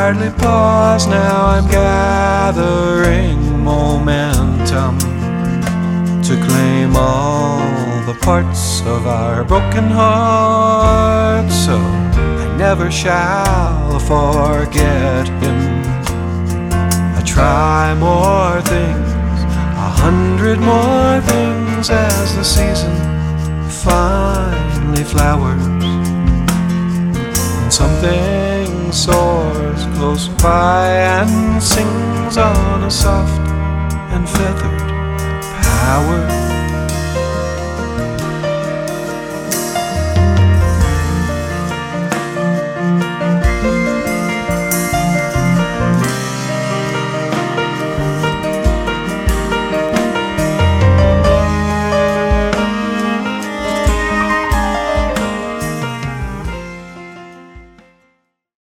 hardly pause now. I'm gathering momentum to claim all the parts of our broken heart, so I never shall forget him. I try more things, 100 more things, as the season finally flowers, and something soars close by and sings on a soft and feathered power.